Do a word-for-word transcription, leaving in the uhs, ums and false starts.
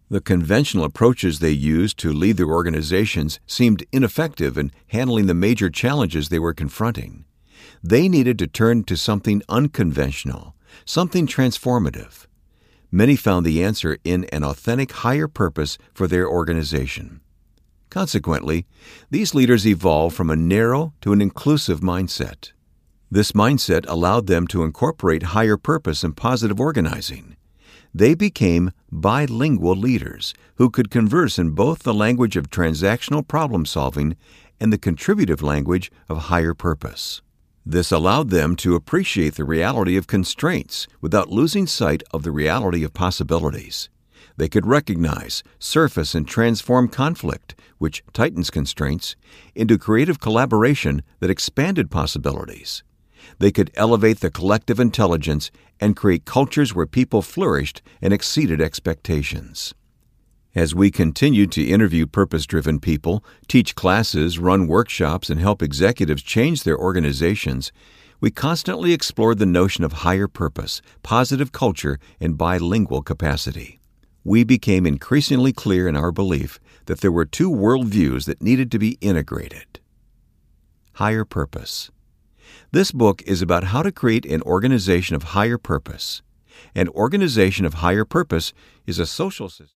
The conventional approaches they used to lead their organizations seemed ineffective in handling the major challenges they were confronting. They needed to turn to something unconventional, something transformative. Many found the answer in an authentic higher purpose for their organization. Consequently, these leaders evolved from a narrow to an inclusive mindset. This mindset allowed them to incorporate higher purpose in positive organizing. They became bilingual leaders who could converse in both the language of transactional problem-solving and the contributive language of higher purpose. This allowed them to appreciate the reality of constraints without losing sight of the reality of possibilities. They could recognize, surface, and transform conflict, which tightens constraints, into creative collaboration that expanded possibilities. They could elevate the collective intelligence and create cultures where people flourished and exceeded expectations. As we continued to interview purpose-driven people, teach classes, run workshops, and help executives change their organizations, we constantly explored the notion of higher purpose, positive culture, and bilingual capacity. We became increasingly clear in our belief that there were two worldviews that needed to be integrated. Higher purpose. This book is about how to create an organization of higher purpose. An organization of higher purpose is a social system.